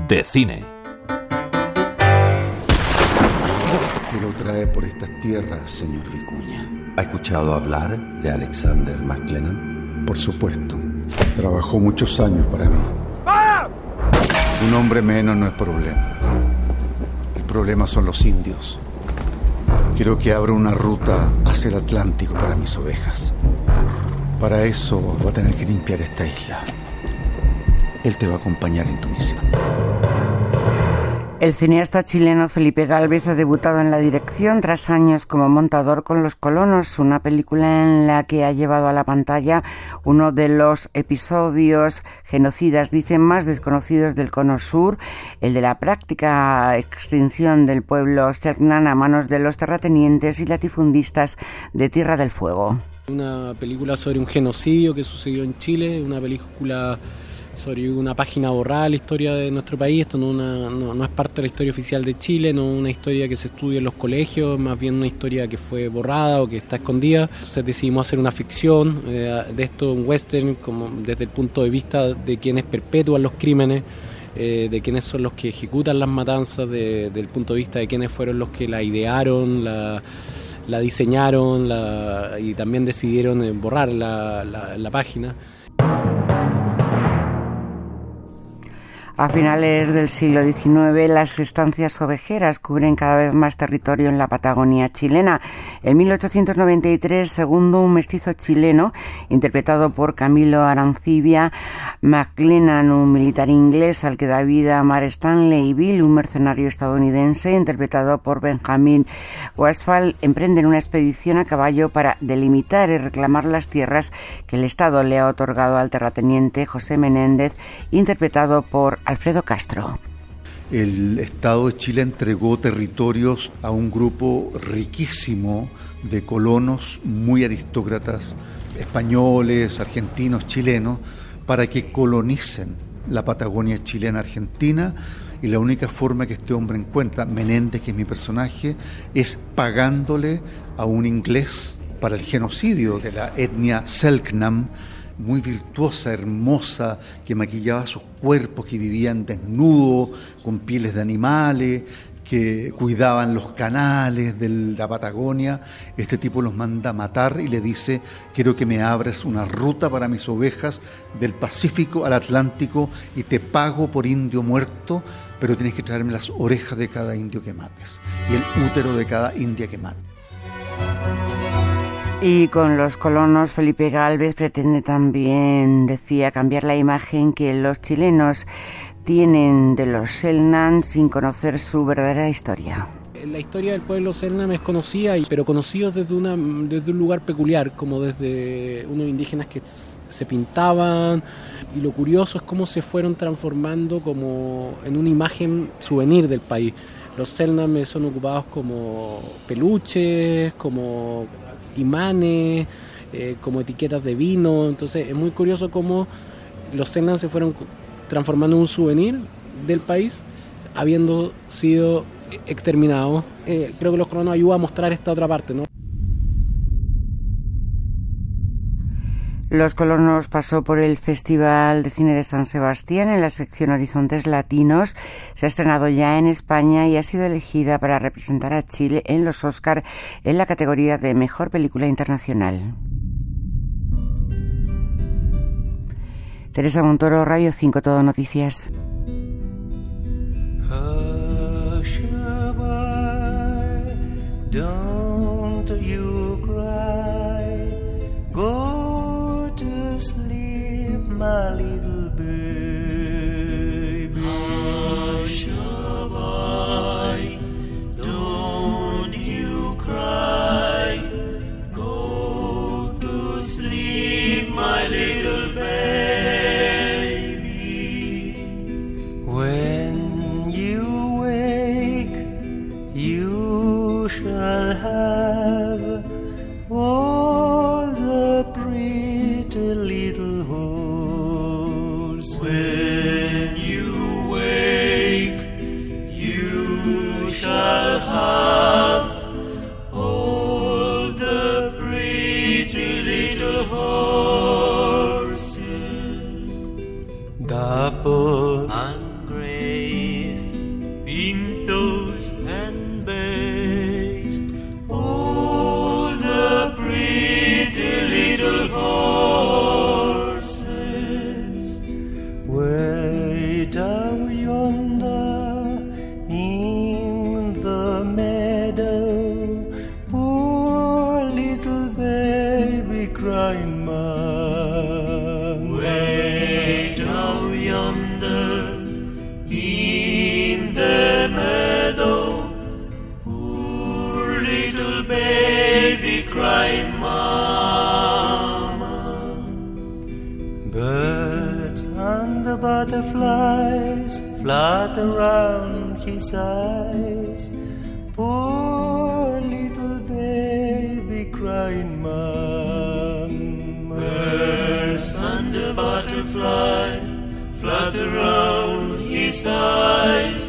de cine. ¿Qué lo trae por estas tierras, señor Vicuña? ¿Ha escuchado hablar de Alexander McLennan? Por supuesto. Trabajó muchos años para mí. Un hombre menos no es problema. El problema son los indios. Quiero que abra una ruta hacia el Atlántico para mis ovejas. Para eso va a tener que limpiar esta isla. Él te va a acompañar en tu misión. El cineasta chileno Felipe Gálvez ha debutado en la dirección tras años como montador con Los Colonos, una película en la que ha llevado a la pantalla uno de los episodios genocidas, dicen, más desconocidos del Cono Sur, el de la práctica extinción del pueblo Selknam a manos de los terratenientes y latifundistas de Tierra del Fuego. Una película sobre un genocidio que sucedió en Chile, una película sobre una página borrada de la historia de nuestro país. Esto no es parte de la historia oficial de Chile, no es una historia que se estudia en los colegios, más bien una historia que fue borrada o que está escondida. Entonces decidimos hacer una ficción de esto, un western, como desde el punto de vista de quienes perpetúan los crímenes, de quienes son los que ejecutan las matanzas, del punto de vista de quienes fueron los que la idearon, la diseñaron y también decidieron borrar la página. A finales del siglo XIX, las estancias ovejeras cubren cada vez más territorio en la Patagonia chilena. En 1893, segundo un mestizo chileno, interpretado por Camilo Arancibia, McLennan, un militar inglés al que da vida Mar Stanley, y Bill, un mercenario estadounidense, interpretado por Benjamin Westphal, emprenden una expedición a caballo para delimitar y reclamar las tierras que el Estado le ha otorgado al terrateniente José Menéndez, interpretado por Alfredo Castro. El Estado de Chile entregó territorios a un grupo riquísimo de colonos muy aristócratas, españoles, argentinos, chilenos, para que colonicen la Patagonia chilena argentina, y la única forma que este hombre encuentra, Menéndez, que es mi personaje, es pagándole a un inglés para el genocidio de la etnia Selknam, muy virtuosa, hermosa, que maquillaba sus cuerpos, que vivían desnudos, con pieles de animales, que cuidaban los canales de la Patagonia. Este tipo los manda a matar y le dice: quiero que me abras una ruta para mis ovejas del Pacífico al Atlántico y te pago por indio muerto, pero tienes que traerme las orejas de cada indio que mates y el útero de cada india que mates. Y con Los Colonos, Felipe Gálvez pretende también, decía, cambiar la imagen que los chilenos tienen de los Selknam sin conocer su verdadera historia. La historia del pueblo Selknam es conocida, pero conocidos desde un lugar peculiar, como desde unos indígenas que se pintaban, y lo curioso es cómo se fueron transformando como en una imagen souvenir del país. Los Selknam son ocupados como peluches, como imanes, como etiquetas de vino. Entonces es muy curioso cómo los Selknam se fueron transformando en un souvenir del país, habiendo sido exterminados. Creo que Los Colonos ayuda a mostrar esta otra parte, ¿no? Los Colonos pasó por el Festival de Cine de San Sebastián en la sección Horizontes Latinos. Se ha estrenado ya en España y ha sido elegida para representar a Chile en los Oscar en la categoría de Mejor Película Internacional. Teresa Montoro, Radio 5, Todo Noticias. Don't you cry, go to sleep, my little baby. Hush-a-bye, don't you cry, go to sleep, my little baby. When you wake, you shall have all the pretty little horse. When you wake, you shall have all the pretty little horses. Dapple and gray Birds and the butterflies flutter around his eyes. Poor little baby crying, Mom. Birds and the butterfly flutter around his eyes.